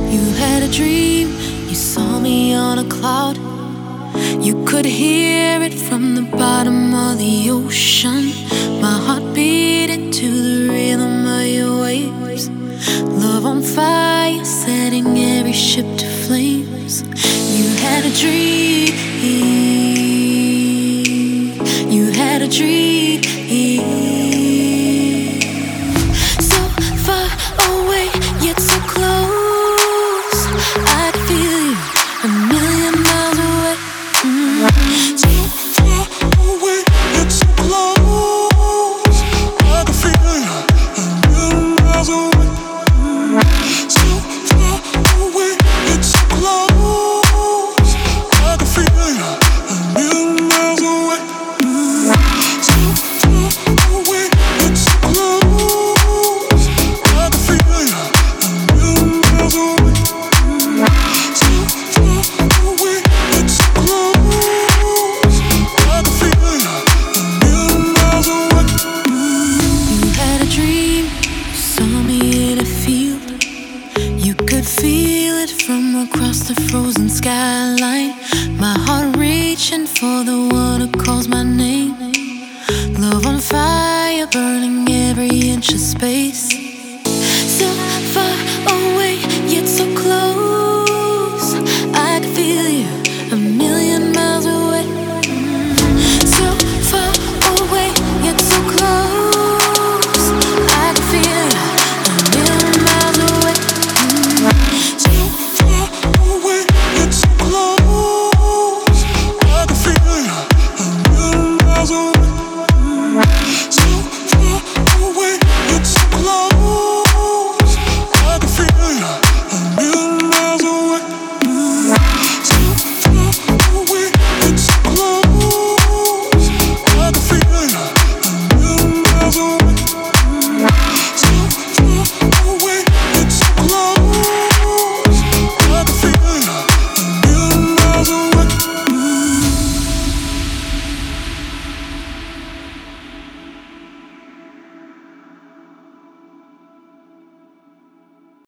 You had a dream, you saw me on a cloud. You could hear it from the bottom of the ocean. My heart beating to the rhythm of your waves. Love on fire, setting every ship to flames. You had a dream, you had a dream. So far away, yet so close. I could feel you a million miles away. So far away, yet so close. I can feel you a million miles away. So far away, yet so close. I can feel you a million miles away. So far away, yet so close. I can feel you a million miles away. So far away, yet so close. I can feel you a million miles away. You had a dream, you saw me in a field. You could feel it from across the frozen skyline. My heart reaching for the one who calls my name. Love on fire, burning every inch of space.